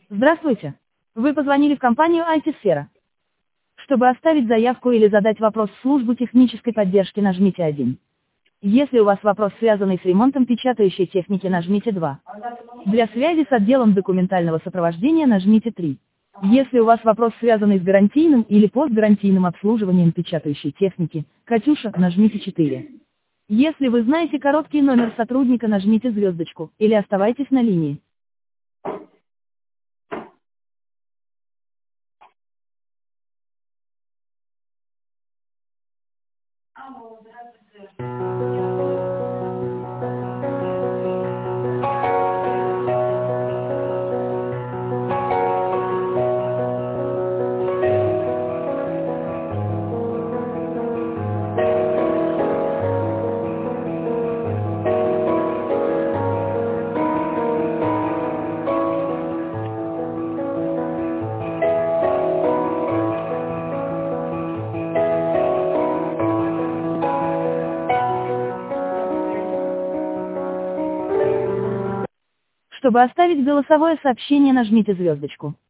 Здравствуйте. Вы позвонили в компанию IT-сфера. Чтобы оставить заявку или задать вопрос в службу технической поддержки, нажмите 1. Если у вас вопрос, связанный с ремонтом печатающей техники, нажмите 2. Для связи с отделом документального сопровождения нажмите 3. Если у вас вопрос, связанный с гарантийным или постгарантийным обслуживанием печатающей техники, Катюша, нажмите 4. Если вы знаете короткий номер сотрудника, нажмите звездочку, или оставайтесь на линии. Чтобы оставить голосовое сообщение, нажмите звездочку.